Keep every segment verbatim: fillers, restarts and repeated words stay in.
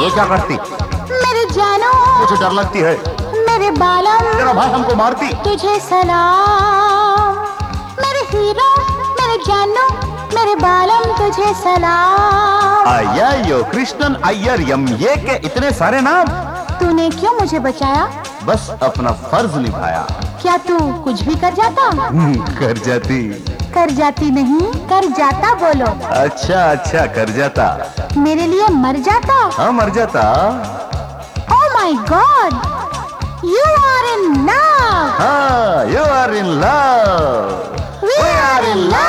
ये क्या करती? मेरे जानो, मुझे डर लगती है। मेरे बालम, तेरा भाई हमको मारती। तुझे सलाम। मेरे हीरो, मेरे जानो, मेरे बालम, तुझे सलाम। अय्यो कृष्णन अय्यर यम, ये के इतने सारे नाम। तूने क्यों मुझे बचाया? बस अपना फर्ज निभाया। क्या तू कुछ भी कर जाता? कर जाती। कर जाती नहीं, कर जाता बोलो। अच्छा अच्छा, कर जाता। मेरे लिए मर जाता? हाँ मर जाता। Oh my god, you are in love. हाँ, you are in love. We are in love.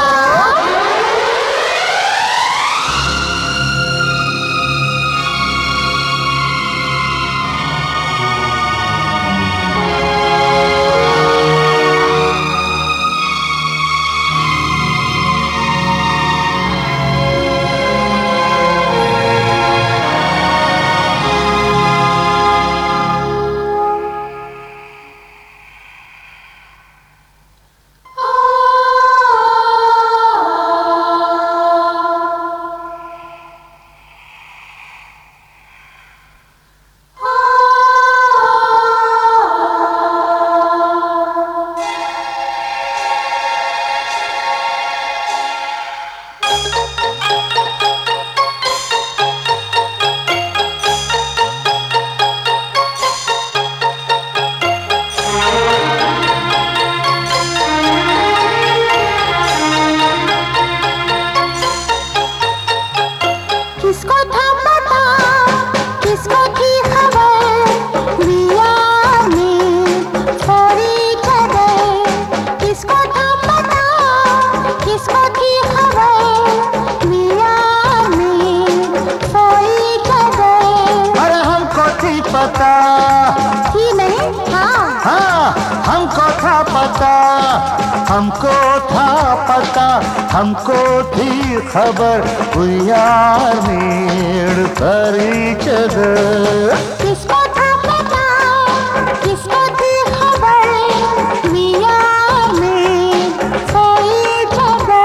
किसको था पता, किसको थी खबर, रिया में छोड़ी चले। किसको था पता, किसको थी खबर, रिया में छोड़ी चले। अरे हमको थी पता। थी नहीं, हाँ हाँ, हमको था पता, हमको था पता, हमको थी खबर, we are near each other. किसको था पता, किसको थी खबर, we are made for each other.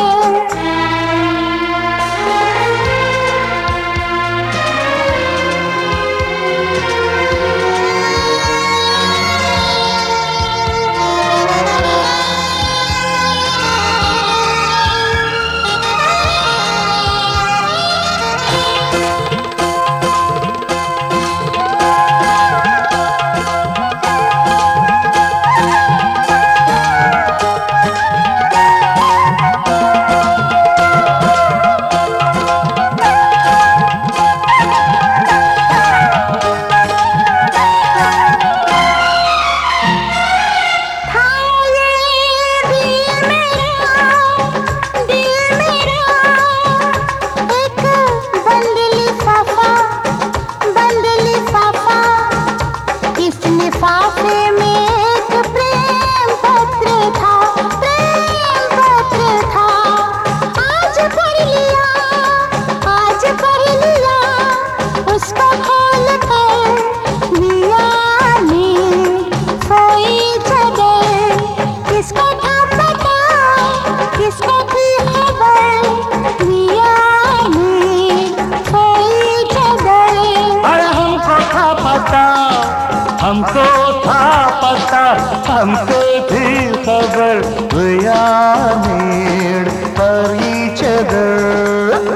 हमको था पता, हमको थी खबर, we are made for each other.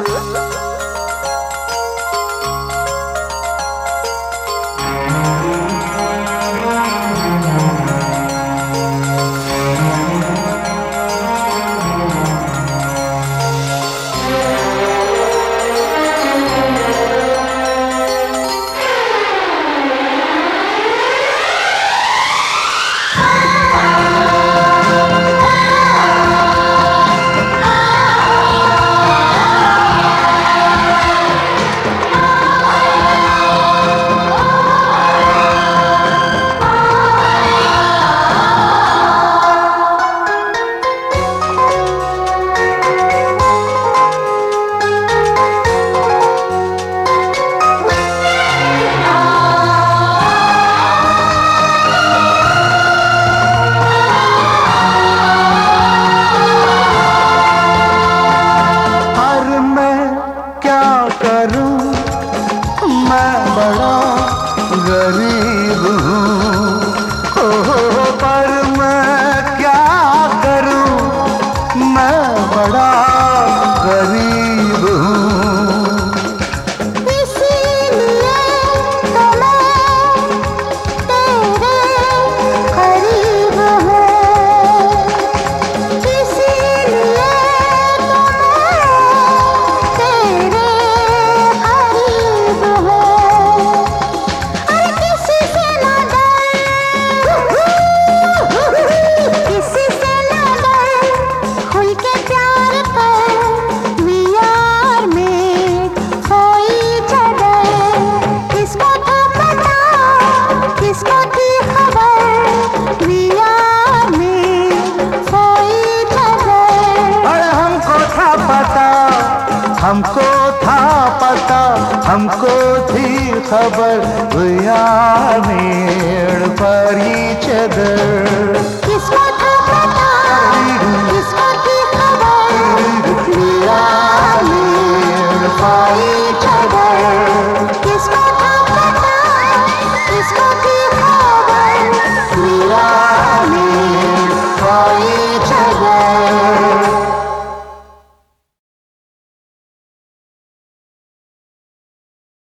मैं बड़ा गरीब हूँ, हो, हो, पर मैं क्या करूँ, मैं बड़ा गरीब हूँ। इसीलिए तो मैं तेरे करीब हूँ, इसीलिए तो मैं तेरे करीब हूँ। अरे किसी से ना डर, किसी से ना डर, खुल के प्यार कर, we are made for each other। किसको था पता, किसको थी खबर, we are made for each other। अरे हमको था पता, हमको था पता, हमको थी खबर, we are made for each other।